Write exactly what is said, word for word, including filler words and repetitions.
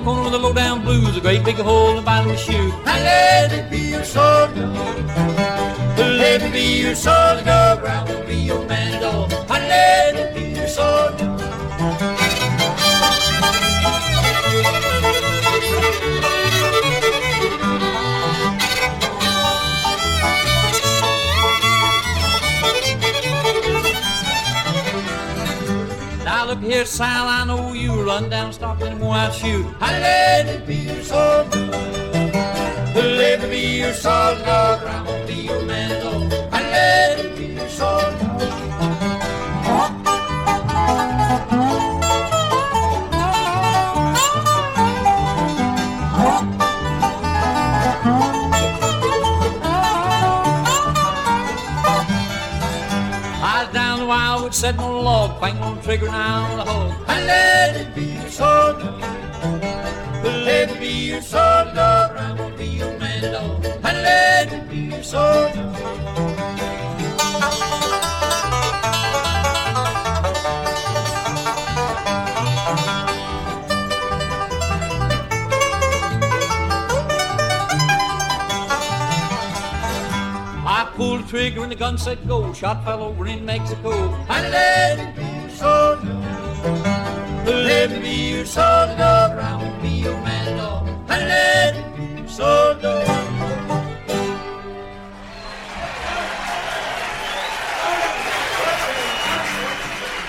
corner with a low down blues, a great big hole in the bottom of my shoe. And let it be your sword dog. Let it be your sword dog. I will be your man dog. And let it be your sword dog. Now look here, Sal, I know you run down, stop and won't out shoot. And let it be your sword dog. Let it be your sword dog. I will be your man dog. And let it be your sword dog. Wildwood sitting on a log, banging on the trigger now on the hog. And let it be your sword dog. Let it be your sword dog. I will be your man dog. And let it be your sword dog. Pulled the trigger and the gun said go. Shot fell over in Mexico. And let it be your sword dog. Let it be your sword dog. I will be your man dog. And let it